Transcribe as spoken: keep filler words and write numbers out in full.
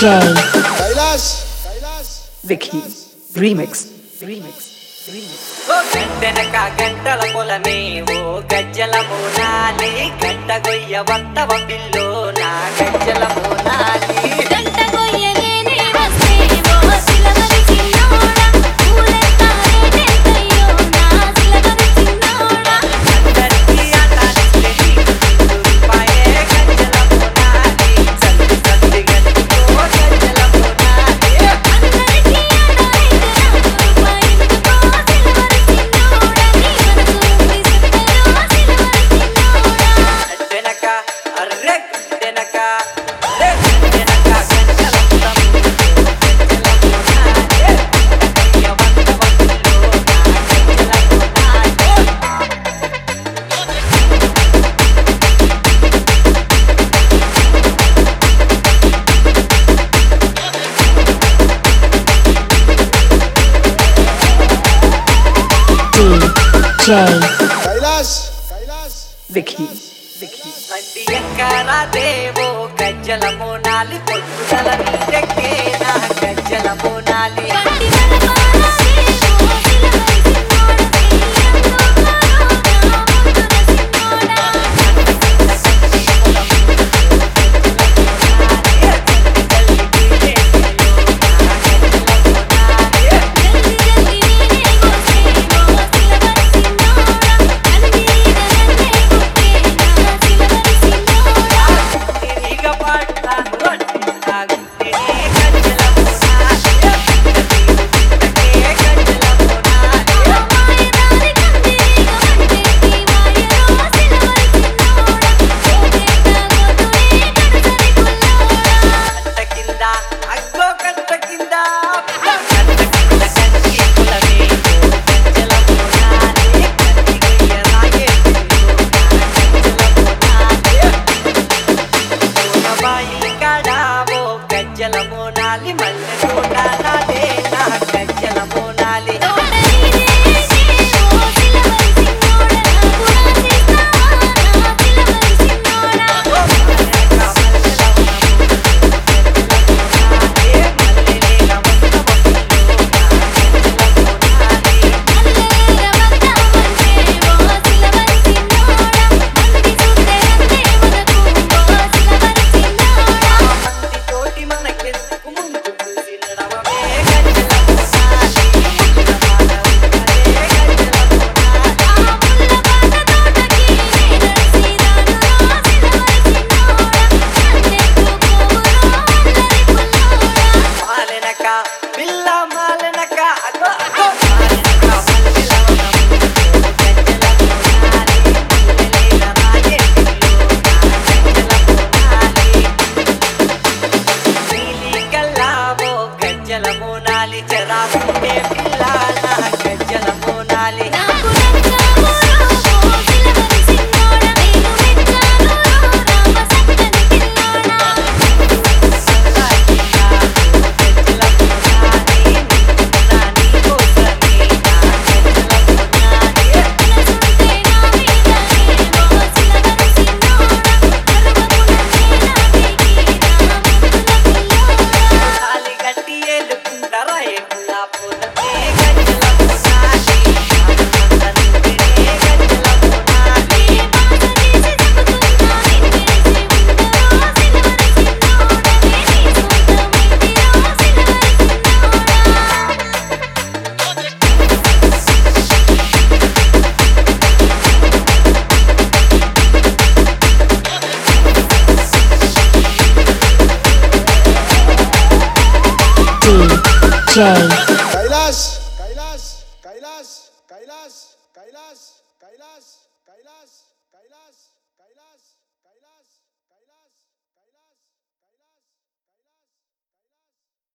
Kailash, Kailash, Vicky, remix, remix, remix. గంటెనక గంటల పొలమే ఓ గజ్జల మోనాలి గంట గొయ్య వత్తవ pillow నా గజ్జల మోనాలి గంట గొయ్యలేనే వస్తే ఓ సిలవరి చిన్నోడా పూలెత్తారే నెత్తయ్యో నా సిలవరి చిన్నోడా అందరికీ అటాలిస్తే నీకు రూపాయే గజ్జల మోనాలి సంది సంది గంటో గజ్జల మోనాలి అందరికీ అడాయితే నాకు రూపాయిందుకో సిలవరి చిన్నోడా నీ మనసు ఉంది సత్తరో సిలవరి చిన్నోడా గంటెనక అర్రె గంటెనక అర్రె గంటెనక గంటల పొలము గజ్జల మోనాలి గొయ్య వత్తవ పిల్లో నా గజ్జల మోనాలి D J Kailash, Kailash, Vicky, Vicky. అంటి ఎక్కరా దేవో గజ్జల మోనాలి పొట్టుదల నీటెక్కే నా గజ్జల మోనాలి కంటి నలపారా దేవో సిలవరి చిన్నోడా సిలియందో కరోనా ముద్దుల చిన్నోడా జల్ది జల్ది నీనే గోసే ఓ సిలవరి చిన్నోడా అల్లీగ నన్నే గుట్టే నా సిలవరి చిన్నోడా తిరిగ పడతాను అట్టి గజ్జల మోనాలి గజ్జల మోనాలి మాయదారి కందిరీగ వంటెక్కి వాయరో సిలవరి చిన్నోడా ఓకెట్ట గోతునే గడసరి పుల్లోడా కట్ట కింద అగ్గో కట్ట కింద కట్ట కింద కంచి కులమే గజ్జల మోనాలి కంచి గొయ్య రాయే పిల్లో గజ్జల మోనాలి బాయి కాడావో గజ్జల మోనాలి మల్లె తోట నాదే నా గజ్జల మోనాలి తోటనీదే దేవో సిలవరి చిన్నోడా నాకు రాసిస్తావా నా సిలవరి చిన్నోడా మల్లెల వద్దామంటే ఓ సిలవరి చిన్నోడా మంది చూస్తే అంతే మనకు ఓ సిలవరి చిన్నోడా తోటి మనకెందుకు ముందు చూసి నడవమే గజ్జల మోనాలి గజ్జల మోనాలి ఆ ముల్ల పాట తోటకి నే నడిసిరాను రో సిలవరి చిన్నోడా నన్నెత్తుకోవురో అల్లరి పుల్లోడా మాలెనక పిల్ల మాలెనక అగో అగో మాలెనక మల్లెలవనము గజ్జల మోనాలి మల్లెల రాయే పిల్లో గజ్జల మోనాలి నీలి కల్లావో గజ్జల మోనాలి చరాకుంటే పిల్ల నా గజ్జల మోనాలి నాకు నచ్చావు రో ఓ సిలవరి చిన్నోడా నేను మెచ్చాను రో రామ సక్కని పిల్లోడా మనసుంటే నా మీదనే ఓ సిలవరి చిన్నోడా మరువకు నన్నే నాకేకి నా ముద్దుల పిల్లోడా నీ బాధ తీసి చెబుతున్నా నిన్నేసి ఉండరో సిలవరి చిన్నోడా నే నీ సొంతమైతిరో సిలవరి చిన్నోడా D J Kailash, Kailash, Kailash, Kailash, Kailash, Kailash, Kailash.